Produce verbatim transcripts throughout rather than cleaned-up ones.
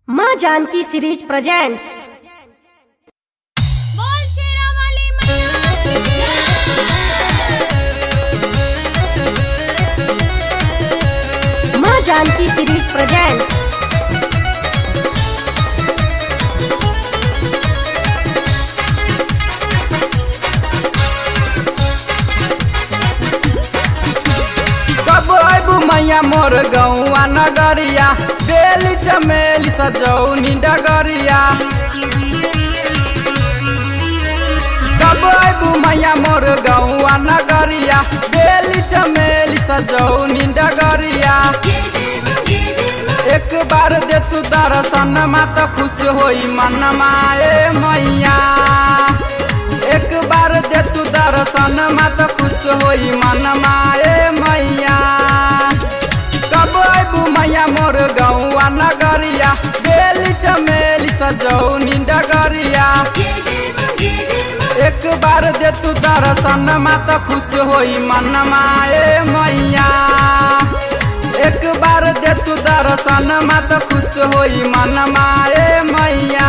माँ Janaki series presents. बोल शेरा वाली मैया। माँ जानकी सीरीज प्रेजेंट्स। कब आबू मैया मोर गौआ नगरिया, बेली चमेली सजौनी डगरिया। कब आबू मैया मोर गौआ नगरिया, बेली चमेली सजौनी डगरिया। एक बार दे तू दर्शन मात खुश होई मनमा ए मैया। एक बार दे तू दर्शन मात खुश होई मनमा ए मैया। कब आबू मैया मोर गौआ नगरिया, बेली चमेली सजौनी डगरिया। एक बार दे तू दर्शन मात खुश होई मनमा ए मैया। एक बार दे तू दर्शन मात खुश होई मनमा ए मैया।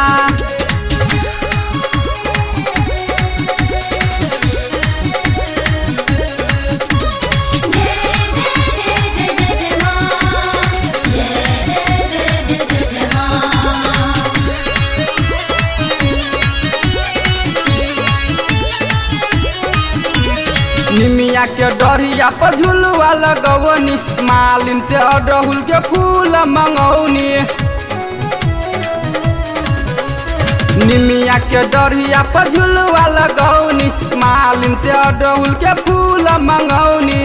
निमिया के डरिया पर झुलुआ लगवनी, मालिन से अड़हुल के फूल मंगौनी। निमिया के डरिया पर झुलुआ लगौनी, मालिन से अड़हुल के फूल मंगौनी।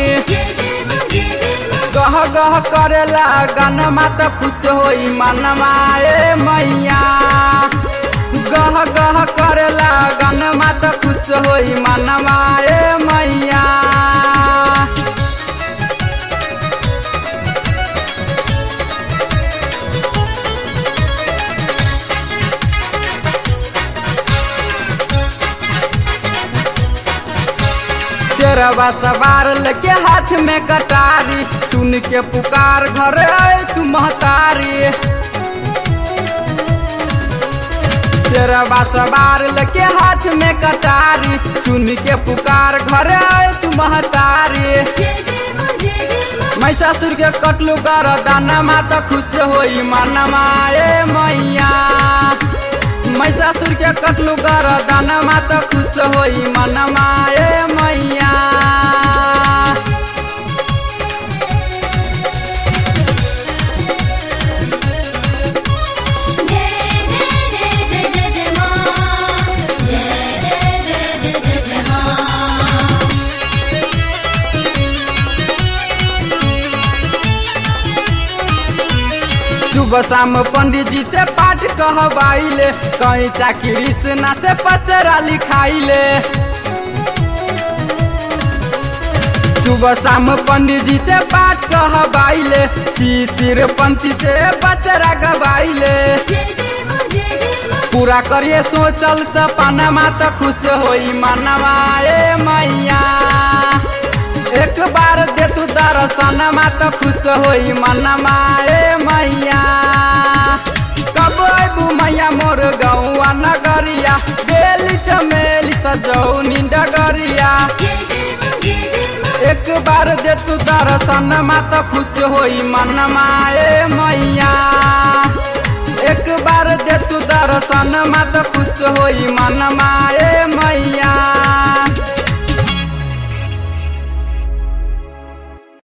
गह गह करेला गनमा त खुश होई मनमा ए मैया। गह गह करेला गनमा त खुश होई मनमा ए मैया। शेरवा सवार लेके हाथ में कटारी, सुन के पुकार घर आए तू महतारी। शेरवा सवार लेके हाथ में कटारी, सुन के पुकार घर आए तू महतारी। महिषासुर के कटलू कर दाना माता खुश होई मनमा ए मैया। महिषासुर के कटलू कर दाना माता खुश होई मनमा ए मैया। सुबह शाम पंडित जी से पाठ कहवाइले, कहीं चाकी कृष्णा से पचरा लिखाइले। सुबह शाम पंडित जी से पाठ कहवाइले, शिशिर पंथी से पचरा गवाइले। पूरा करिए सोचल सपना माता खुश होई मनवा ए मैया। एक बार दे तू दर्शन माता खुश होई मनमा ए मैया। कब आबू मैया मोर गौआ नगरिया, बेली चमेली सजौनी डगरिया। एक बार दे तू दर्शन माता खुश होई मनमा ए मैया। एक बार दे तू दर्शन माता खुश होई मनमा